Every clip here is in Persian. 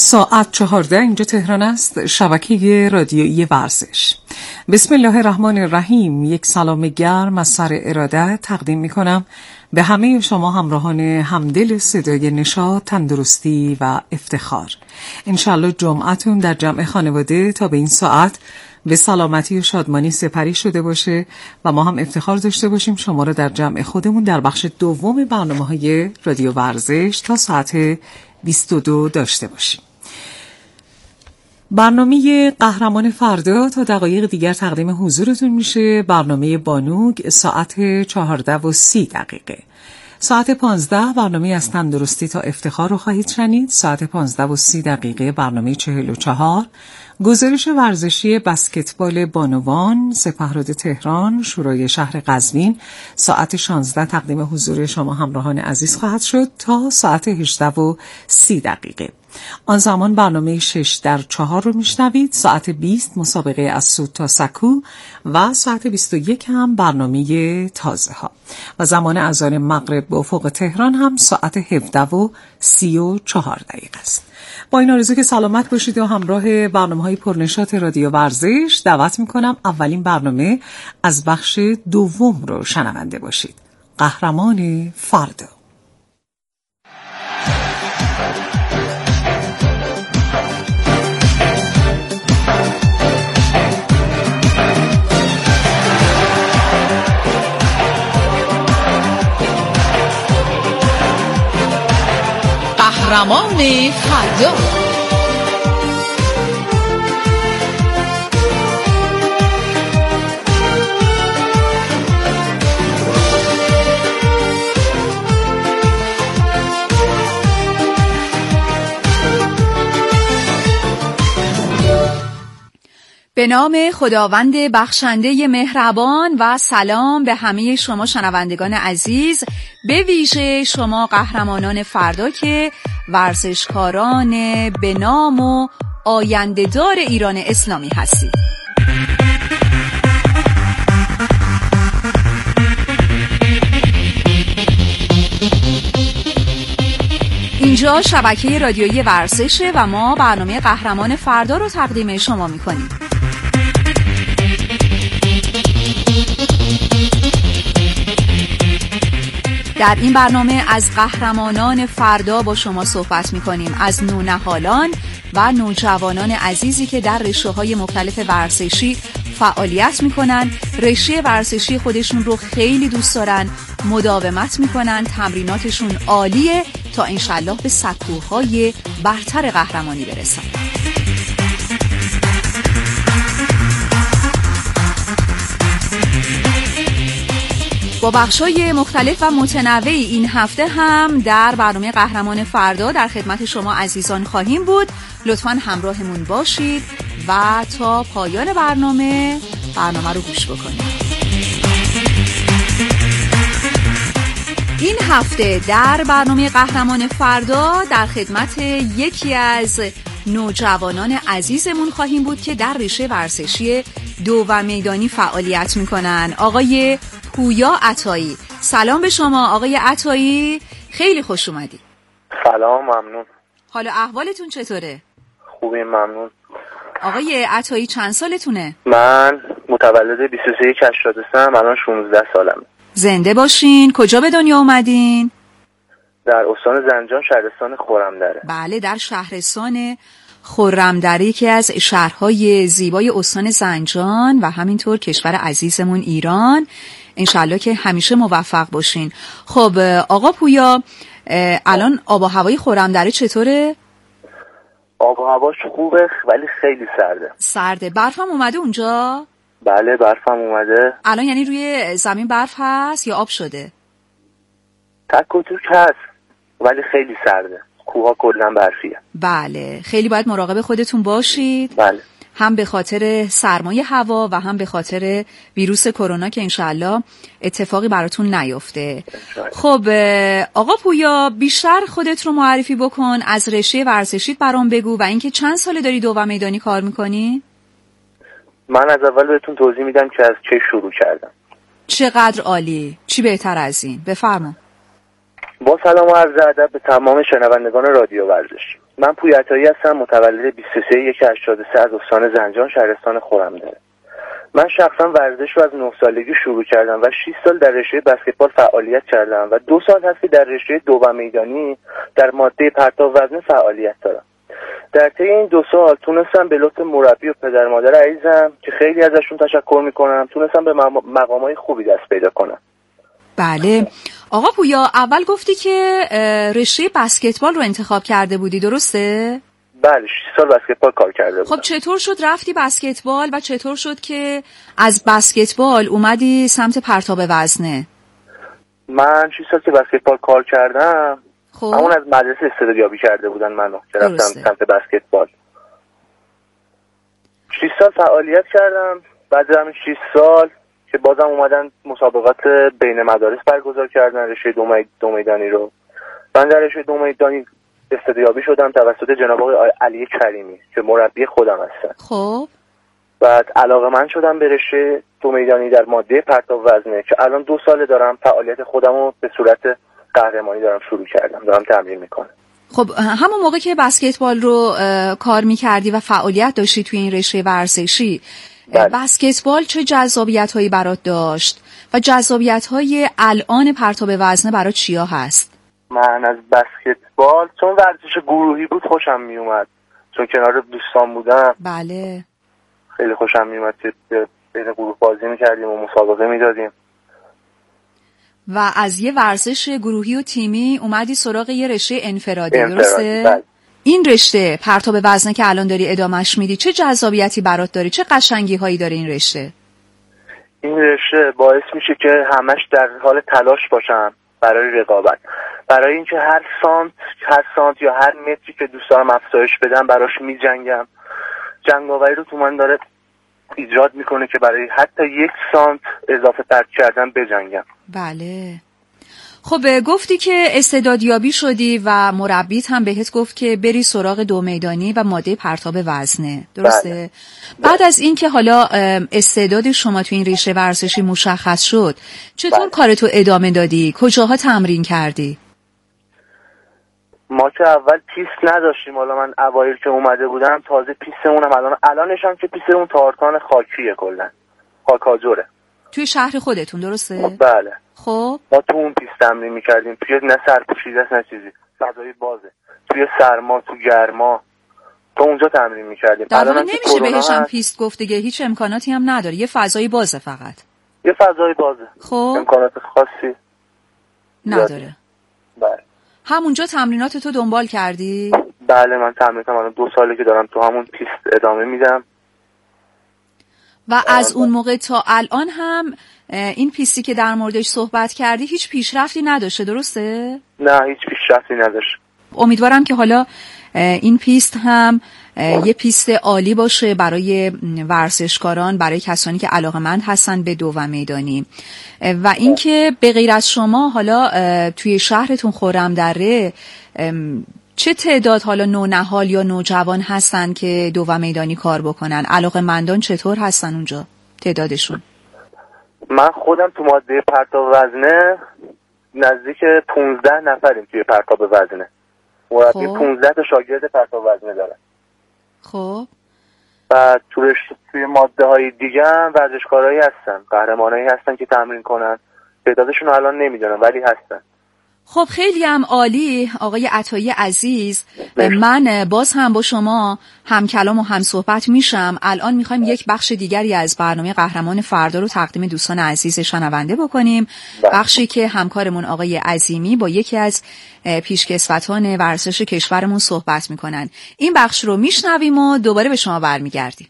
ساعت 14 اینجا تهران است، شبکه رادیویی ورزش. بسم الله الرحمن الرحیم. یک سلام گرم از سر ارادت تقدیم می کنم به همه شما همراهان همدل صدای نشاط، تندرستی و افتخار. انشالله جمعتون در جمع خانواده تا به این ساعت به سلامتی و شادمانی سپری شده باشه و ما هم افتخار داشته باشیم شما را در جمع خودمون در بخش دوم برنامه‌های رادیو ورزش تا ساعت 22 داشته باشیم. برنامه قهرمان فردا تا دقایق دیگر تقدیم حضورتون میشه. برنامه بانوگ ساعت 14:30. ساعت 15 برنامه از تندرستی تا افتخار رو خواهید شنید. ساعت 15:30 برنامه 44 گزارش ورزشی بسکتبال بانوان سپهراد تهران شورای شهر قزوین ساعت 16 تقدیم حضور شما همراهان عزیز خواهد شد تا ساعت 18:30. آن زمان برنامه 6x4 رو میشنوید. ساعت 20 مسابقه از سود تا سکو و ساعت 21 هم برنامه تازه ها و زمان اذان مغرب به افق تهران هم ساعت 17:34 است. با این آرزو که سلامت باشید و همراه برنامه‌های پرنشاط رادیو ورزش دعوت میکنم اولین برنامه از بخش دوم رو شنونده باشید. قهرمان فردا. قهرمان فردا. به نام خداوند بخشنده مهربان و سلام به همه شما شنوندگان عزیز، به ویژه شما قهرمانان فردا که ورزشکاران به نام و آینده‌دار ایران اسلامی هستید. اینجا شبکه رادیویی ورزشه و ما برنامه قهرمان فردا رو تقدیم شما می‌کنیم. در این برنامه از قهرمانان فردا با شما صحبت می‌کنیم، از نونهالان و نوجوانان عزیزی که در رشته‌های مختلف ورزشی فعالیت می‌کنن، رشته ورزشی خودشون رو خیلی دوست دارن، مداومت می‌کنن، تمریناتشون عالیه تا انشالله به سکوهای برتر قهرمانی برسن. با بخشای مختلف و متنوع این هفته هم در برنامه قهرمان فردا در خدمت شما عزیزان خواهیم بود. لطفاً همراهمون باشید و تا پایان برنامه رو گوش بکنید. این هفته در برنامه قهرمان فردا در خدمت یکی از نوجوانان عزیزمون خواهیم بود که در رشته ورزشی دو و میدانی فعالیت میکنن. آقای پویا عطایی. سلام به شما آقای عطایی، خیلی خوش اومدید. سلام، ممنون. حالا احوالتون چطوره؟ خوبه، ممنون. آقای عطایی چند سالتونه؟ من متولد 23/83 الان 16 سالمه. زنده باشین. کجا به دنیا اومدین؟ در استان زنجان، شهرستان خرمدره. بله، در شهرستان خرمدره که از شهرهای زیبای استان زنجان و همینطور کشور عزیزمون ایران. انشالله که همیشه موفق باشین. خب آقا پویا، الان آب و هوای خرمدره چطوره؟ آب و هواش خوبه ولی خیلی سرده. سرده. برف هم اومده اونجا؟ بله، برف هم اومده. الان یعنی روی زمین برف هست یا آب شده؟ تک و توک هست ولی خیلی سرده. کوها کلا برفیه. بله، خیلی باید مراقب خودتون باشید. بله. هم به خاطر سرمای هوا و هم به خاطر ویروس کرونا که انشالله اتفاقی براتون نیفته. خب آقا پویا، بیشتر خودت رو معرفی بکن، از رشته ورزشیت برام بگو و اینکه چند ساله داری دو و میدانی کار میکنی؟ من از اول بهتون توضیح میدم که از چه شروع کردم. چقدر عالی، چی بهتر از این، بفرما. با سلام و عرض ادب به تمام شنوندگان رادیو ورزش. من پویا عطایی هستم، متولد 23/1/83 از استان زنجان شهرستان خرمدره. من شخصا ورزش رو از 9 سالگی شروع کردم و 6 سال در رشته بسکتبال فعالیت کردم و 2 سال هست که در رشته دو میدانی در ماده پرتاب وزنه فعالیت دارم. در طی این 2 سال تونستم به لطف مربی و پدر مادر عزیزم که خیلی ازشون تشکر میکنم تونستم به مقامای خوبی دست پیدا کنم. بله آقا پویا، اول گفتی که رشته بسکتبال رو انتخاب کرده بودی، درسته؟ بله 6 سال بسکتبال کار کرده بودم. خب چطور شد رفتی بسکتبال و چطور شد که از بسکتبال اومدی سمت پرتاب وزنه؟ من 6 سال که بسکتبال کار کردم خب همون از مدرسه استعدادیابی کرده بودن منو که رفتم سمت بسکتبال. 6 سال فعالیت کردم. بعد همین 6 سال که بازم اومدن مسابقات بین مدارس برگزار کردن رشته دو میدانی رو. من در رشته دو میدانی استعدادیابی شدم توسط جناب آقای علی کریمی که مربی خودم هستن. خب بعد علاقه‌مند شدم به رشته دو میدانی در ماده پرتاب وزنه که الان 2 سال دارم فعالیت خودم رو به صورت قهرمانی دارم شروع کردم، دارم تمرین میکنم. خب همون موقع که بسکتبال رو کار میکردی و فعالیت داشتی توی این رشته ورزشی، بسکتبال چه جذابیت‌هایی برات داشت و جذابیت‌های الان پرتاب وزنه برات چیا هست؟ من از بسکتبال چون ورزش گروهی بود خوشم میومد، چون کنار دوستان بودم. بله خیلی خوشم میومد که بین گروه بازی میکردیم و مسابقه میدادیم. و از یه ورزش گروهی و تیمی اومدی سراغ یه رشته انفرادی، درسته؟ بله. این رشته پرتاب وزنه که الان داری ادامهش میدی چه جذابیتی برات داره؟ چه قشنگی هایی داره این رشته؟ این رشته باعث میشه که همش در حال تلاش باشم برای رقابت، برای اینکه هر سانت یا هر متری که دوست دارم افزایش بدم براش میجنگم. جنگاوری رو تو من داره ایجاد میکنه که برای حتی 1 سانت اضافه پرت کردن بجنگم. بله. خب گفتی که استعدادیابی شدی و مربیت هم بهت گفت که بری سراغ دو میدانی و ماده پرتاب وزنه، درسته؟ بله. بعد از این که حالا استعداد شما تو این رشته ورزشی مشخص شد، چطور کارتو ادامه دادی؟ کجاها تمرین کردی؟ ما که اول پیست نداشتیم، حالا من اوایل که اومده بودم تازه پیستمونم الانش هم که پیستمون تارتان خاکیه، کلا خاکاجوره توی شهر خودتون، درسته؟ بله. خب ما تو اون پیست تمرین میکردیم، توی نه سرپوشیده است نه چیزی، فضای بازه، توی سرما تو گرما تو اونجا تمرین میکردیم. در واقع نمیشه بهش هم پیست گفت دیگه، هیچ امکاناتی هم نداره، یه فضای بازه فقط. یه فضای بازه. خب امکانات خاصی نداره. بله. همونجا تمرینات تو دنبال کردی؟ بله من تمریناتم الان 2 ساله که دارم تو همون پیست ادامه میدم. و از اون موقع تا الان هم این پیستی که در موردش صحبت کردی هیچ پیشرفتی نداشته، درسته؟ نه هیچ پیشرفتی نداشت. امیدوارم که حالا این پیست هم یه پیست عالی باشه برای ورزشکاران، برای کسانی که علاقه‌مند هستن به دو و میدانی. و اینکه به غیر از شما حالا توی شهرتون خرمدره چه تعداد حالا نونهال یا نوجوان هستن که دو و میدانی کار بکنن؟ علاقه‌مندان چطور هستن اونجا تعدادشون؟ من خودم تو ماده پرتاب وزنه نزدیک 15 نفریم توی پرتاب وزنه. مربی 15 تا شاگرد پرتاب وزنه داره. خب و توی ماده های دیگه هم ورزشکارایی هستن، قهرمانایی هستن که تمرین کنن. تعدادشون الان نمیدونم ولی هستن. خب خیلی هم عالی آقای عطایی عزیز. من باز هم با شما هم کلام و هم صحبت میشم. الان میخوایم یک بخش دیگری از برنامه قهرمان فردا رو تقدیم دوستان عزیز شنونده بکنیم. بخشی که همکارمون آقای عظیمی با یکی از پیشکسوتان ورزش کشورمون صحبت میکنن. این بخش رو میشنویم و دوباره به شما برمیگردیم.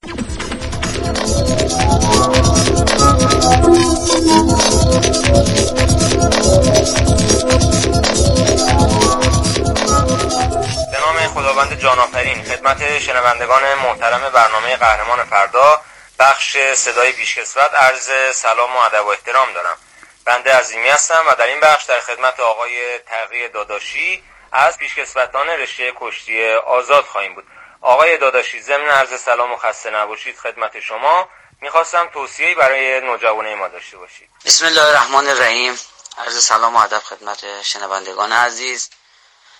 به نام خداوند جان آفرین، خدمت شنوندگان محترم برنامه قهرمان فردا بخش صدای پیشکسوت عرض سلام و ادب و احترام دارم. بنده عظیمی هستم و در این بخش در خدمت آقای تقی داداشی از پیشکسوتان رشته کشتی آزاد خواهیم بود. آقای داداشی، ضمن عرض سلام و خسته نباشید خدمت شما، میخواستم توصیه‌ای برای نوجوانای ما داشته باشید. بسم الله الرحمن الرحیم. عرض سلام و ادب خدمت شنوندگان عزیز.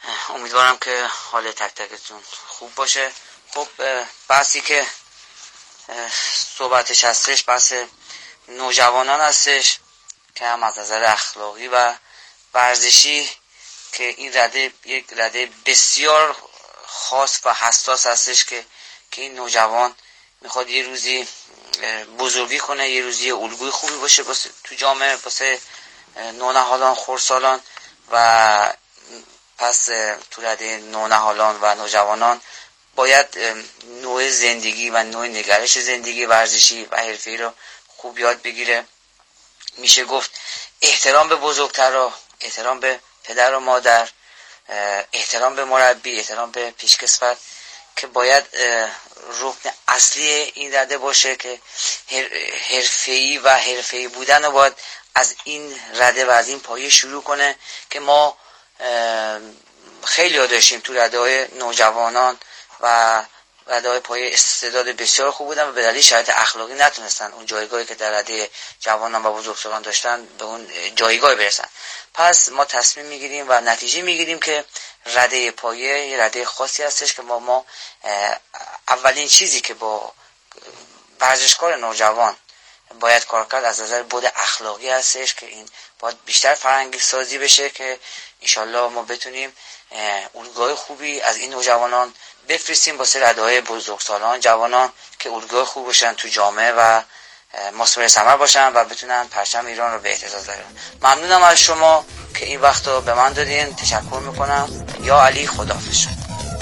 امیدوارم که حال تک تکتون خوب باشه. خب بحثی که صحبتش هستش بحث نوجوانان هستش که هم از نظر اخلاقی و ورزشی که این رده یک رده بسیار خاص و حساس هستش که این نوجوان میخواد یه روزی بزرگی کنه، یه روزی الگوی خوبی باشه تو جامعه واسه نونهالان، خردسالان و پس تو رده نونهالان و نوجوانان باید نوع زندگی و نوع نگرش زندگی ورزشی و حرفه‌ای رو خوب یاد بگیره. میشه گفت احترام به بزرگترها، احترام به پدر و مادر، احترام به مربی، احترام به پیشکسوت که باید رکن اصلی این رده باشه که حرفه‌ای و حرفه‌ای بودن رو باید از این رده و از این پایه شروع کنه که ما خیلی ها داشتیم تو رده نوجوانان و رده پایه استعداد بسیار خوب بودن و به دلیل شرایط اخلاقی نتونستن اون جایگاهی که در رده جوانان و بزرگسالان داشتن به اون جایگاه برسن. پس ما تصمیم میگیریم و نتیجه میگیریم که رده پایه یه رده خاصی هستش که ما اولین چیزی که با ورزشکار نوجوان باید کار کرد از نظر بود اخلاقی هستش که این باید بیشتر فرهنگی سازی بشه که انشالله ما بتونیم الگوهای خوبی از این نوجوانان بفرستیم واسه رده‌های بزرگسالان، جوانان که الگوی خوب باشن تو جامعه و مثمر ثمر باشن و بتونن پرچم ایران رو به اهتزاز ببرن. ممنونم از شما که این وقت رو به من دادین. تشکر میکنم. یا علی، خداحافظ شما.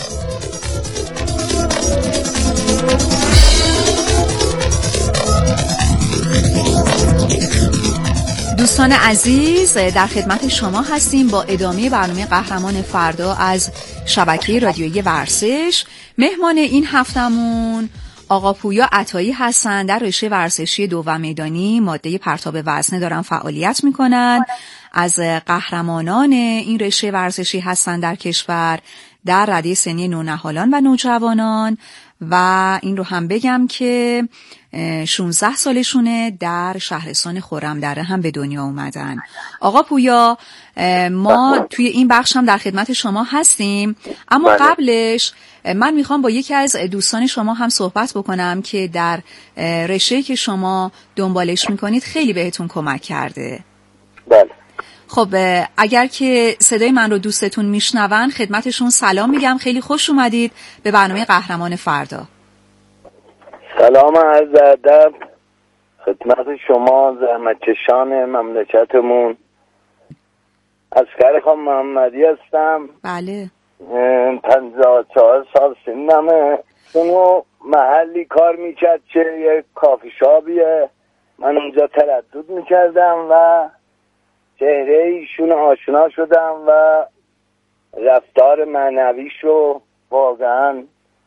دوستان عزیز، در خدمت شما هستیم با ادامه برنامه قهرمان فردا از شبکه رادیویی ورزش. مهمان این هفتمون آقا پویا عطایی هستند. در رشته ورزشی دوم میدانی ماده پرتاب وزنه دارن فعالیت میکنن. از قهرمانان این رشته ورزشی هستند در کشور در رده سنی نونهالان و نوجوانان و این رو هم بگم که 16 سالشونه در شهرستان خرمدره هم به دنیا اومدن. آقا پویا، ما توی این بخش هم در خدمت شما هستیم، اما قبلش من میخوام با یکی از دوستان شما هم صحبت بکنم که در رشته‌ای که شما دنبالش میکنید خیلی بهتون کمک کرده. بله. خب اگر که صدای من رو دوستتون میشنون خدمتشون سلام میگم. خیلی خوش اومدید به برنامه قهرمان فردا. سلام عرض ادب خدمت شما زحمتکشان مملکتمون. اسکر خان محمدی هستم. بله. 54 سال سنمه. اونو محلی کار میکرد که یه کافی شابیه، من اونجا تردد میکردم و چهره ایشون آشنا شدم و رفتار معنویشو واقعا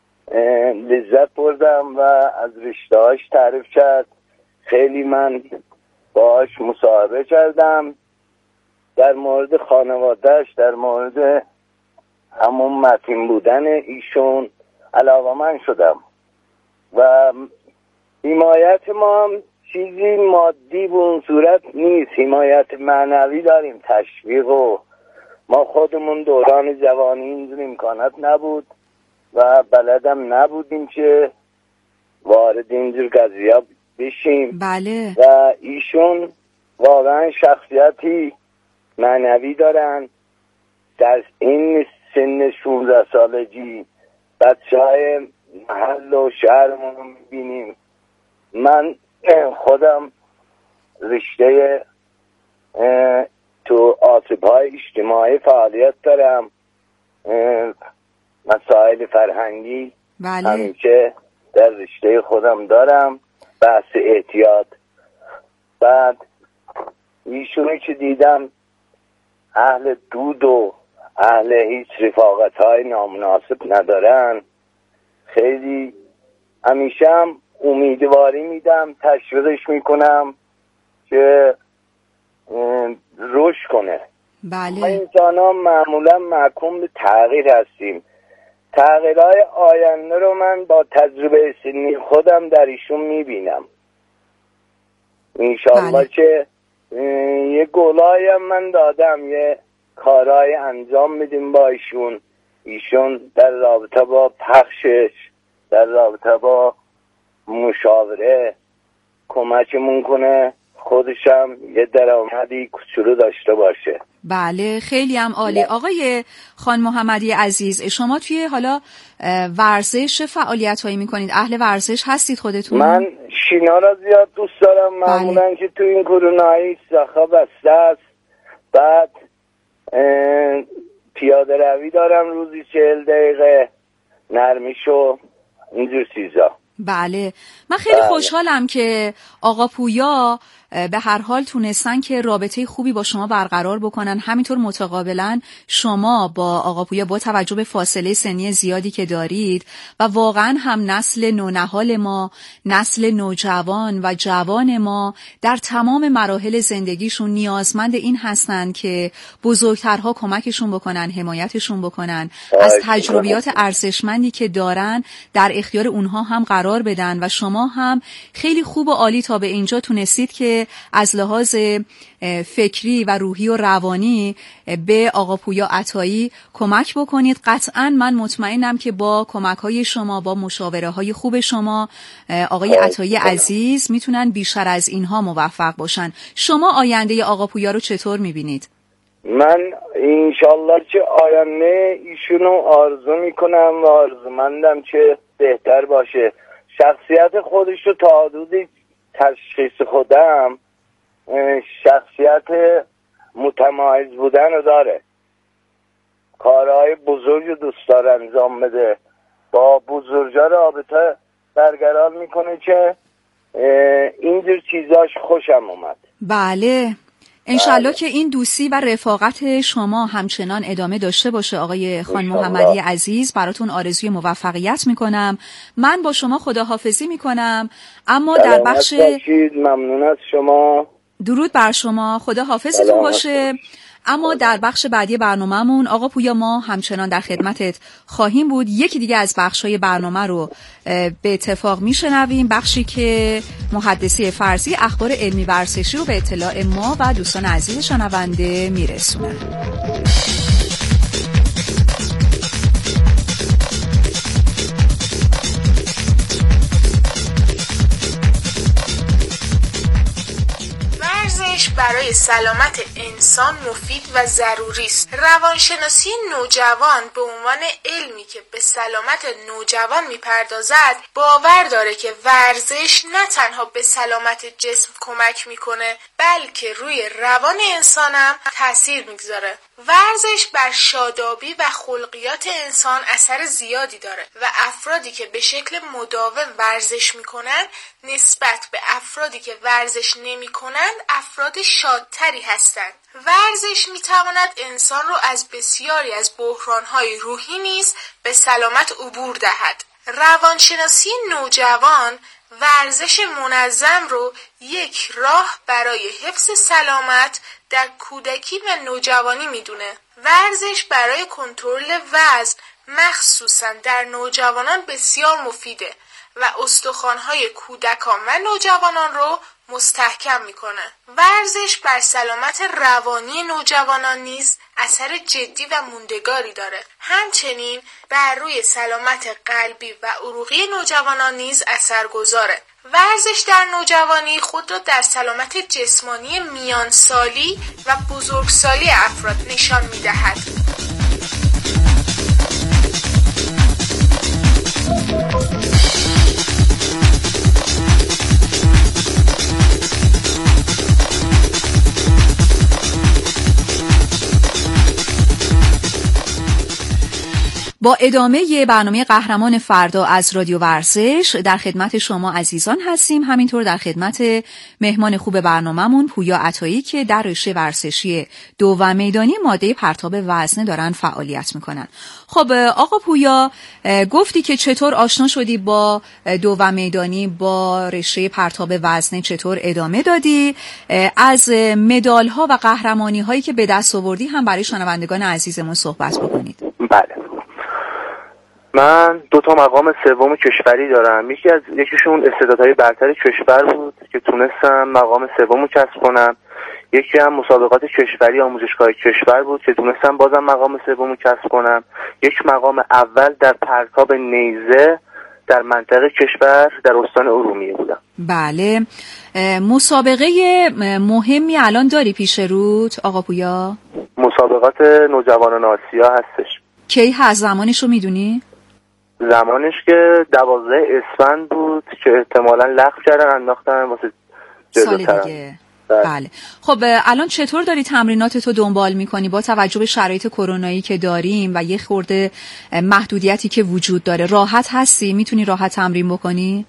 لذت بردم و از رشته‌هاش تعریف کرد. خیلی من باهاش مصاحبه کردم در مورد خانوادهش، در مورد همون متین بودن ایشون علاقه‌مند شدم و حمایت ما هم چیزی مادی به اون صورت نیست، حمایت معنوی داریم، تشویق. و ما خودمون دوران جوانی اینجور امکانات نبود و بلدم نبودیم که وارد اینجور قضیه بشیم. بله. و ایشون واقعا شخصیتی معنوی دارن. در این سن 16 سالگی بچه‌های محل و شهرمون رو می‌بینیم. من خودم رشته تو آسیب‌های اجتماعی فعالیت دارم، مسائل فرهنگی. بله. همیشه در رشته خودم دارم، بحث اعتیاد. بعد ایشونی که دیدم اهل دود و اهل هیچ رفاقت‌های نامناسب ندارن، خیلی همیشه هم امیدواری میدم، تشویقش میکنم که رشد کنه. بله. ما انسان ها معمولا محکوم به تغییر هستیم. تغییرهای آینده رو من با تجربه سنی خودم در ایشون میبینم. انشالله بله. که یه گلایی هم من دادم، یه کارهای انجام میدیم با ایشون در رابطه با پخشش، در رابطه با مشاوره کمکمون کنه، خودشم یه درآمدی کوچولو داشته باشه. بله خیلی هم عالی. آقای خان محمدی عزیز، شما توی حالا ورزش فعالیت هایی میکنید؟ اهل ورزش هستید خودتون؟ من شینا را زیاد دوست دارم. معمولا که تو این کرونایی ساخا بسته است، بعد پیاده روی دارم روزی 40 دقیقه، نرمیشو اینجور چیزا. بله من خیلی خوشحالم که آقا پویا به هر حال تونستن که رابطه خوبی با شما برقرار بکنن، همینطور متقابلا شما با آقا پویا با توجه به فاصله سنی زیادی که دارید و واقعا هم نسل نونهال ما، نسل نوجوان و جوان ما در تمام مراحل زندگیشون نیازمند این هستن که بزرگترها کمکشون بکنن، حمایتشون بکنن، از تجربیات ارزشمندی که دارن در اختیار اونها هم قرار بدن و شما هم خیلی خوب و عالی تا به اینجا تونستید که از لحاظ فکری و روحی و روانی به آقا پویا عطایی کمک بکنید. قطعاً من مطمئنم که با کمک‌های شما، با مشاوره‌های خوب شما، آقای عطایی عزیز میتونن بیشتر از اینها موفق باشن. شما آینده آقا پویا رو چطور میبینید؟ من انشالله که آینده ایشونو آرزو میکنم و آرزومندم که بهتر باشه. شخصیت خودش رو تا حدودی تشخیص خودم شخصیت متمایز بودن رو داره، کارهای بزرگ رو دوست داره انجام بده، با بزرگا رابطه برقرار میکنه که اینجور چیزاش خوشم اومد. بله انشالله که این دوستی و رفاقت شما همچنان ادامه داشته باشه. آقای خان محمدی عزیز براتون آرزوی موفقیت میکنم. من با شما خداحافظی میکنم، اما در بخش ممنون از شما. درود بر شما، خداحافظتون باشه. اما در بخش بعدی برنامه‌مون آقا پویا ما همچنان در خدمتت خواهیم بود. یکی دیگه از بخش‌های برنامه رو به اتفاق میشنویم، بخشی که محدثی فرضی اخبار علمی ورزشی رو به اطلاع ما و دوستان عزیز شنونده میرسونه. برای سلامت انسان مفید و ضروری است. روانشناسی نوجوان به عنوان علمی که به سلامت نوجوان میپردازد باور داره که ورزش نه تنها به سلامت جسم کمک میکنه بلکه روی روان انسان هم تأثیر میگذاره. ورزش بر شادابی و خلقیات انسان اثر زیادی داره و افرادی که به شکل مداوم ورزش میکنن نسبت به افرادی که ورزش نمیکنن افراد شادتری هستند. ورزش میتواند انسان رو از بسیاری از بحرانهای روحی نیز به سلامت عبور دهد. روانشناسی نوجوان ورزش منظم رو یک راه برای حفظ سلامت در کودکی و نوجوانی میدونه. ورزش برای کنترل وزن مخصوصاً در نوجوانان بسیار مفیده و استخوان‌های کودکان و نوجوانان رو مستحکم میکنه. ورزش بر سلامت روانی نوجوانان نیز اثر جدی و موندگاری داره. همچنین بر روی سلامت قلبی و عروقی نوجوانان نیز اثر گذاره. ورزش در نوجوانی خود را در سلامت جسمانی میانسالی و بزرگسالی افراد نشان میدهد. با ادامه برنامه قهرمان فردا از رادیو ورزش در خدمت شما عزیزان هستیم. همینطور در خدمت مهمان خوب برنامه‌مون پویا عطایی که در رشته ورزشی دو و میدانی ماده پرتاب وزنه دارن فعالیت میکنن. خب آقا پویا، گفتی که چطور آشنا شدی با دو و میدانی، با رشته پرتاب وزنه چطور ادامه دادی؟ از مدال ها و قهرمانی هایی که به دست آوردی هم برای شنوندگان عزیزمون صحبت بکنید. بله، من 2 مقام سوم کشوری دارم. یکیشون استعدادهای برتر کشور بود که تونستم مقام سوم رو کسب کنم. یکی هم مسابقات کشوری آموزشگاه کشور بود که تونستم بازم مقام سوم کسب کنم. یک مقام اول در پرتاب نیزه در منطقه کشور در استان ارومیه بودم. بله. مسابقه مهمی الان داری پیش روت آقا پویا؟ مسابقات نوجوانان آسیا هستش. کی هست؟ زمانش رو میدونی؟ زمانش که 12 اسفند بود که احتمالاً لغو کردن انداختن واسه سال دیگه. بله. خب الان چطور داری تمریناتتو دنبال میکنی با توجه به شرایط کرونایی که داریم و یه خورده محدودیتی که وجود داره؟ راحت هستی؟ میتونی راحت تمرین بکنی؟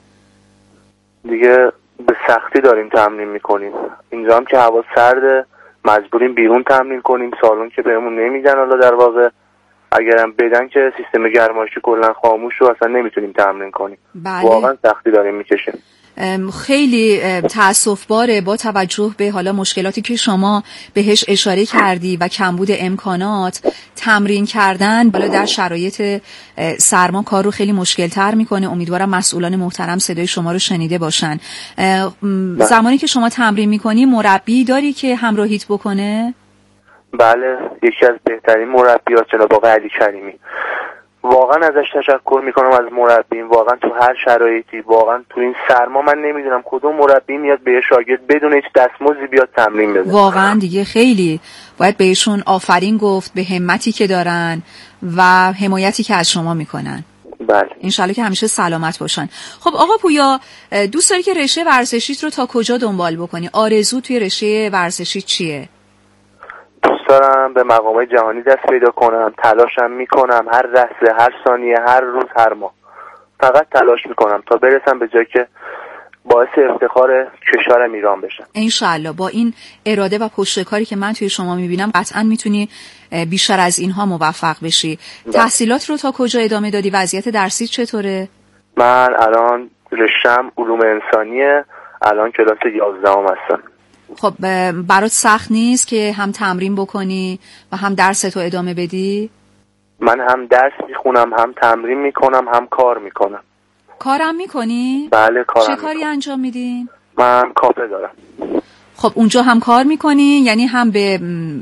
دیگه به سختی داریم تمرین میکنیم. اینجا هم که هوا سرده مجبوریم بیرون تمرین کنیم. سالن که بهمون نمیدن، حالا در واقع اگرم بدن که سیستم گرمایشی کلا خاموش و اصلا نمیتونیم تمرین کنیم. بله. واقعا سختی داریم میکشیم. خیلی تأسف باره با توجه به حالا مشکلاتی که شما بهش اشاره کردی و کمبود امکانات. تمرین کردن بالا در شرایط سرما کار رو خیلی مشکل تر میکنه. امیدوارم مسئولان محترم صدای شما رو شنیده باشن. زمانی که شما تمرین میکنی مربی داری که همراهیت بکنه؟ بله، یکی از بهترین مربیات جناب آقای علی کریمی. واقعا ازش تشکر میکنم از مربیم. واقعا تو هر شرایطی، واقعا تو این سرما من نمیدونم کدوم مربی میاد به شاگرد بدون هیچ دستمزدی بیاد تمرین بده. واقعا دیگه خیلی باید بهشون آفرین گفت به همتی که دارن و حمایتی که از شما میکنن. بله. انشالله که همیشه سلامت باشن. خب آقا پویا، دوست داری که رشته ورزشیت رو تا کجا دنبال بکنی؟ آرزو توی رشته ورزشی چیه؟ دوست دارم به مقامات جهانی دست پیدا کنم. تلاشم میکنم هر لحظه، هر ثانیه، هر روز، هر ماه. فقط تلاش میکنم تا برسم به جایی که باعث افتخار کشورم ایران بشم. انشالله با این اراده و پشتکاری که من توی شما میبینم قطعا میتونی بیشتر از اینها موفق بشی. تحصیلات رو تا کجا ادامه دادی؟ وضعیت درسی چطوره؟ من الان رشته‌ام علوم انسانیه. الان کلاس 11 هستم. خب برات سخت نیست که هم تمرین بکنی و هم درستو ادامه بدی؟ من هم درس میخونم، هم تمرین میکنم، هم کار میکنم. کارم میکنی؟ بله کارم. چه کاری انجام میدین؟ من کافه دارم. خب اونجا هم کار میکنی؟ یعنی هم به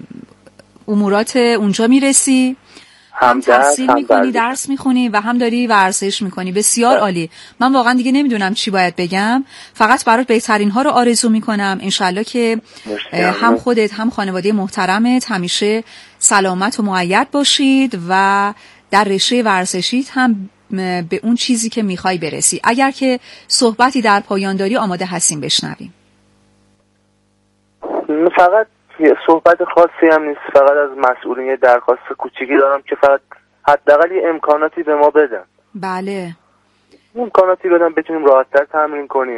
امورات اونجا میرسی؟ هم تحصیل میکنی، درس میخونی و هم داری ورزش میکنی. بسیار عالی. من واقعا دیگه نمیدونم چی باید بگم. فقط برات بهترین ها رو آرزو میکنم. انشالله که هم خودت هم خانواده محترمت همیشه سلامت و مؤید باشید و در رشته ورزشیت هم به اون چیزی که میخوای برسی. اگر که صحبتی در پایان داری آماده هستیم بشنویم. فقط صحبت خاصی هم نیست. فقط از مسئولین درخواست کوچیکی دارم که فقط حداقل یه امکاناتی به ما بدن. بله. امکاناتی بدن بتونیم راحت‌تر تمرین کنیم.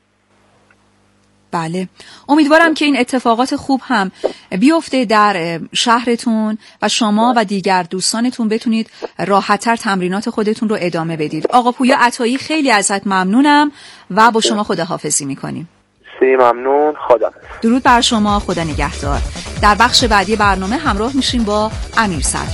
بله. امیدوارم که این اتفاقات خوب هم بیفته در شهرتون و شما و دیگر دوستانتون بتونید راحت‌تر تمرینات خودتون رو ادامه بدید. آقا پویا عطایی خیلی ازت ممنونم و با شما خداحافظی می‌کنیم. ممنون. خدا. درود بر شما. خدا نگهدار. در بخش بعدی برنامه همراه میشیم با امیر صدر.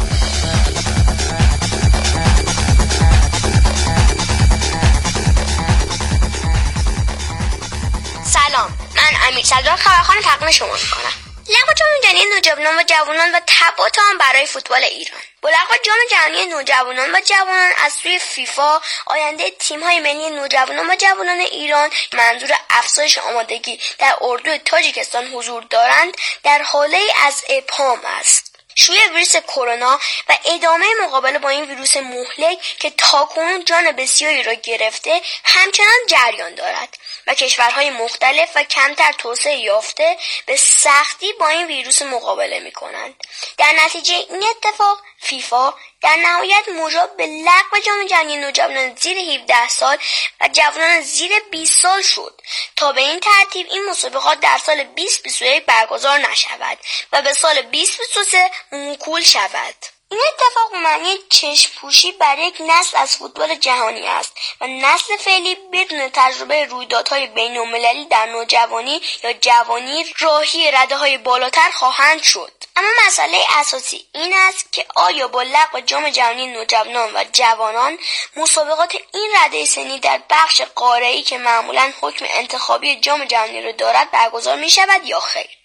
سلام، من امیر صدر خبرخان تقدیم شما میکنم. لغو جام جهانی نوجوانان و جوانان و تبعات آن برای فوتبال ایران. با لغو جام جهانی نوجوانان و جوانان از سوی فیفا، آینده تیم‌های ملی نوجوانان و جوانان ایران منظور افزایش آمادگی در اردوی تاجیکستان حضور دارند در حاله از ابهام است. شیوع ویروس کرونا و ادامه مقابله با این ویروس مهلک که تاکنون جان بسیاری را گرفته همچنان جریان دارد و کشورهای مختلف و کمتر توسعه یافته به سختی با این ویروس مقابله می کنند. در نتیجه این اتفاق فیفا در نهایت مجاب به لغو جام جهانی نوجوانان زیر 17 سال و جوانان زیر 20 سال شد تا به این ترتیب این مسابقات در سال 2021 برگزار نشود و به سال 2023 موکول شود. این اتفاق معنی چشم پوشی بر یک نسل از فوتبال جهانی است و نسل فعلی بدون تجربه رویدادهای بین‌المللی در نوجوانی یا جوانی راهی رده‌های بالاتر خواهند شد. اما مسئله اساسی این است که آیا با لغو جام جهانی نوجوانان و جوانان مسابقات این رده سنی در بخش قاره‌ای که معمولاً حکم انتخابی جام جهانی را دارد برگزار می‌شود یا خیر؟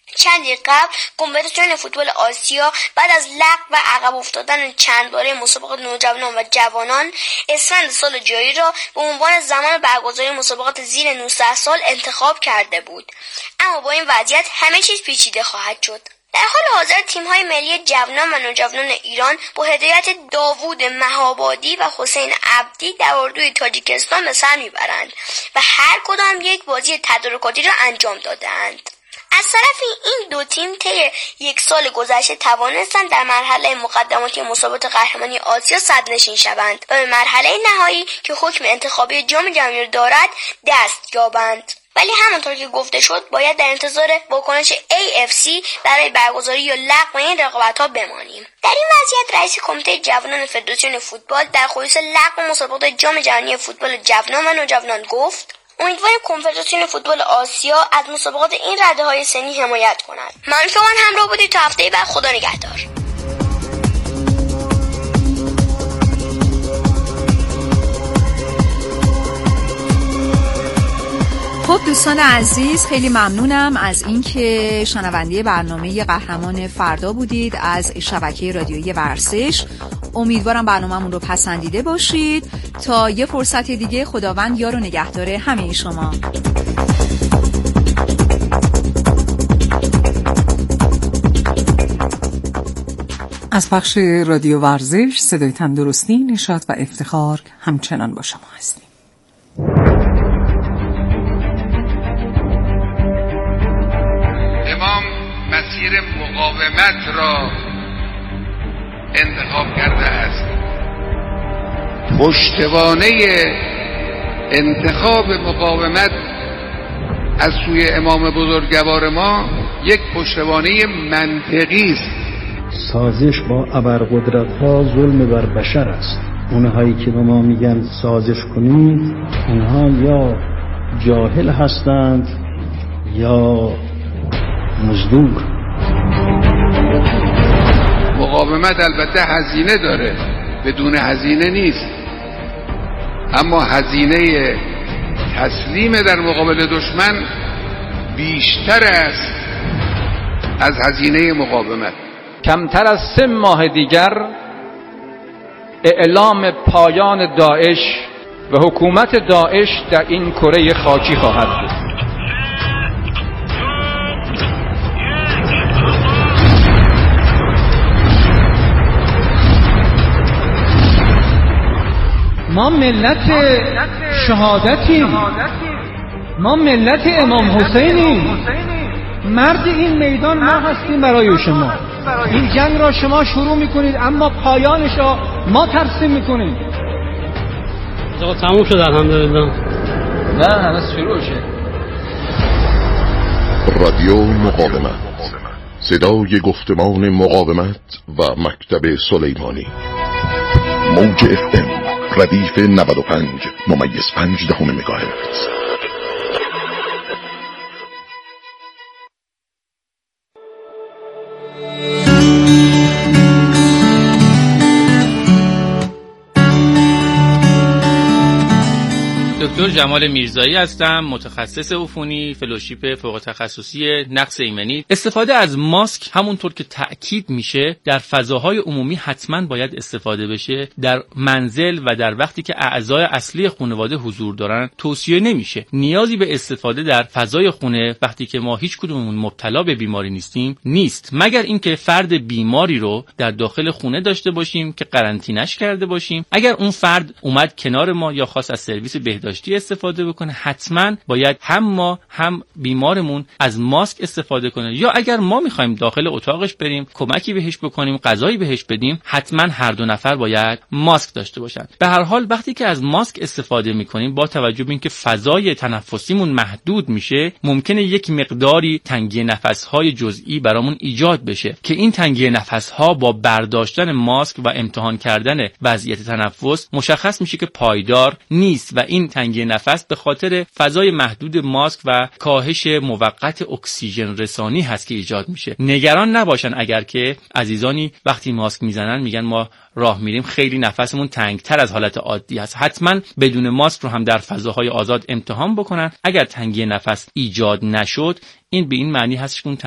چندی قبل کنفدراسیون فوتبال آسیا بعد از لغو و عقب افتادن چند باره مسابقات نوجوانان و جوانان اسفند سال جاری را به عنوان زمان برگزاری مسابقات زیر 19 سال انتخاب کرده بود. اما با این وضعیت همه چیز پیچیده خواهد شد. در حال حاضر تیم‌های ملی جوانان و نوجوانان ایران با هدایت داوود مهابادی و حسین عبدی در اردوی تاجیکستان به سر میبرند و هر کدام یک بازی تدارکاتی را انجام داده‌اند. از طرفی این دو تیم طی یک سال گذشته توانستند در مرحله مقدماتی مسابقات قهرمانی آسیا صدرنشین شوند و به مرحله نهایی که حکم انتخابی جام جهانی دارد دست یابند. ولی همانطور که گفته شد باید در انتظار واکنش AFC برای برگزاری یا لغو این رقابت‌ها بمانیم. در این وضعیت رئیس کمیته جوانان فدراسیون فوتبال در خصوص لغو مسابقات جام جهانی فوتبال جوانان و نوجوانان گفت امیدواریم کنفدراسیون فوتبال آسیا از مسابقات این رده‌های سنی حمایت کند. من شما همراه بودید تا هفته بعد. خدا نگهدار. خب دوستان عزیز، خیلی ممنونم از اینکه شنونده برنامه قهرمان فردا بودید از شبکه رادیویی ورزش. امیدوارم برنامه‌مون رو پسندیده باشید. تا یه فرصت دیگه، خداوند یار و نگهدار همه شما. از پخش رادیو ورزش، صدای تندرستی، نشاط و افتخار همچنان با شما هستیم. مسیر مقاومت را انتخاب کرده است. پشتوانه انتخاب مقاومت از سوی امام بزرگوار ما یک پشتوانه منطقی است. سازش با ابرقدرت‌ها ظلم بر بشر است. اونهایی که به ما میگن سازش کنید، اونها یا جاهل هستند یا مزدور. مقاومت البته هزینه داره، بدون هزینه نیست، اما هزینه تسلیم در مقابل دشمن بیشتر است از هزینه مقاومت. کمتر از 3 ماه دیگر اعلام پایان داعش و حکومت داعش در این کره خاکی خواهد بود. ما ملت شهادتیم، ما ملت امام حسینیم. مرد این میدان ما هستیم برای شما. این جنگ را شما شروع میکنید اما پایانش را ما ترسیم میکنیم. تموم شد الحمدلله. نه هنوز شروع شد. رادیو مقاومت، صدای گفتمان مقاومت و مکتب سلیمانی. موج FM ردیف 95.5 مگاهرتز. دکتر جمال میرزایی هستم، متخصص عفونی، فلوشیپ فوق تخصصی نقص ایمنی. استفاده از ماسک همونطور که تأکید میشه در فضاهای عمومی حتما باید استفاده بشه. در منزل و در وقتی که اعضای اصلی خانواده حضور دارن توصیه نمیشه. نیازی به استفاده در فضای خونه وقتی که ما هیچ کدوممون مبتلا به بیماری نیستیم نیست، مگر اینکه فرد بیماری رو در داخل خونه داشته باشیم که قرنطینه‌اش کرده باشیم. اگر اون فرد اومد کنار ما یا خواست از سرویس بهداشتی استفاده بکنه، حتما باید هم ما هم بیمارمون از ماسک استفاده کنه، یا اگر ما میخوایم داخل اتاقش بریم کمکی بهش بکنیم، غذایی بهش بدیم، حتما هر دو نفر باید ماسک داشته باشن. به هر حال وقتی که از ماسک استفاده میکنیم با توجه به اینکه فضای تنفسیمون محدود میشه، ممکنه یک مقداری تنگی نفس‌های جزئی برامون ایجاد بشه که این تنگی نفس‌ها با برداشتن ماسک و امتحان کردن وضعیت تنفس مشخص میشه که پایدار نیست و این تنگی نفس به خاطر فضای محدود ماسک و کاهش موقت اکسیژن رسانی هست که ایجاد میشه. نگران نباشن اگر که عزیزانی وقتی ماسک میزنن میگن ما راه میریم خیلی نفسمون تنگتر از حالت عادی هست. حتما بدون ماسک رو هم در فضاهای آزاد امتحان بکنن. اگر تنگی نفس ایجاد نشد، این به این معنی هست که اون